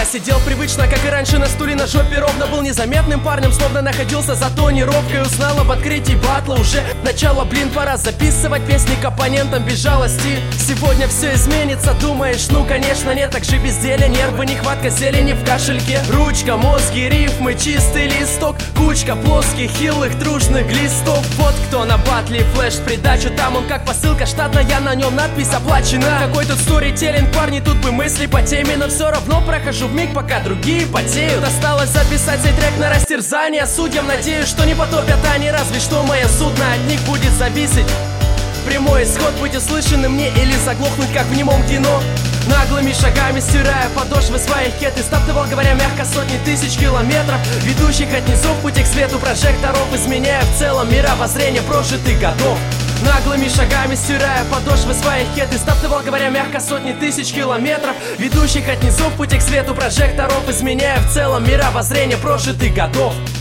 сидел привычно, как и раньше, на стуле на жопе ровно. Был незаметным парнем, словно находился за тонировкой. Узнал об открытии батла, уже начало, блин, пора записывать песни к оппонентам без жалости. Сегодня все изменится, думаешь, ну конечно нет. Так же безделие, нервы, нехватка зелени в кошельке. Ручка, мозги, рифмы, чистый листок, кучка плоских, хилых, дружных глистов. Вот кто на батле, флеш в придачу. Там он как посылка штатная, на нем надпись оплачена. Какой тут сторителлинг, парни, тут бы мысли по теме. Но все равно прохожу вмиг, пока другие потеют. Осталось записать сей трек на растерзание судьям. Надеюсь, что не потопят они, разве что мое судно от них будет зависеть. Прямой исход, быть услышанным мне или заглохнуть, как в немом кино. Наглыми шагами стирая подошвы своих кет и стартовал, говоря мягко, сотни тысяч километров, ведущих от низов пути к свету прожекторов, изменяя в целом мировоззрение прожитых годов. Наглыми шагами стирая подошвы своих кет и стартовал, говоря мягко, сотни тысяч километров, ведущих от низов пути к свету прожекторов, изменяя в целом мировоззрение прожитых годов.